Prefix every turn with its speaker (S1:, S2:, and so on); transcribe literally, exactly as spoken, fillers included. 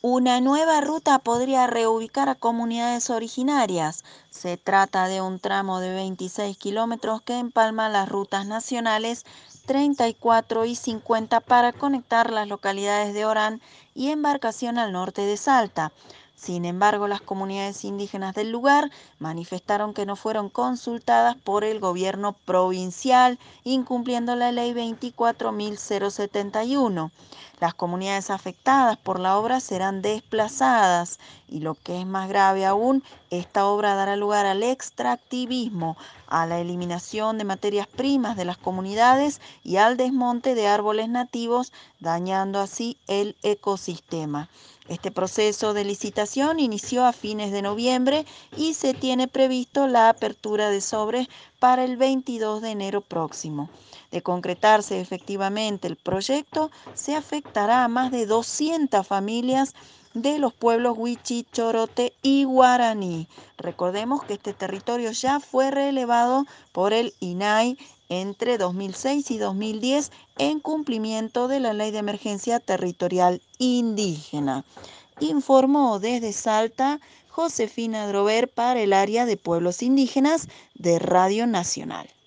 S1: Una nueva ruta podría reubicar a comunidades originarias. Se trata de un tramo de veintiséis kilómetros que empalma las rutas nacionales treinta y cuatro y cincuenta para conectar las localidades de Orán y Embarcación al norte de Salta. Sin embargo, las comunidades indígenas del lugar manifestaron que no fueron consultadas por el gobierno provincial, incumpliendo la ley veinticuatro mil setenta y uno. Las comunidades afectadas por la obra serán desplazadas y lo que es más grave aún, esta obra dará lugar al extractivismo, a la eliminación de materias primas de las comunidades y al desmonte de árboles nativos, dañando así el ecosistema. Este proceso de licitación inició a fines de noviembre y se tiene previsto la apertura de sobres para el veintidós de enero próximo. De concretarse efectivamente el proyecto, se afectará a más de doscientas familias de los pueblos Huichi, Chorote y Guaraní. Recordemos que este territorio ya fue relevado por el I N A I entre dos mil seis y dos mil diez en cumplimiento de la Ley de Emergencia Territorial Indígena. Informó desde Salta Josefina Drover para el área de pueblos indígenas de Radio Nacional.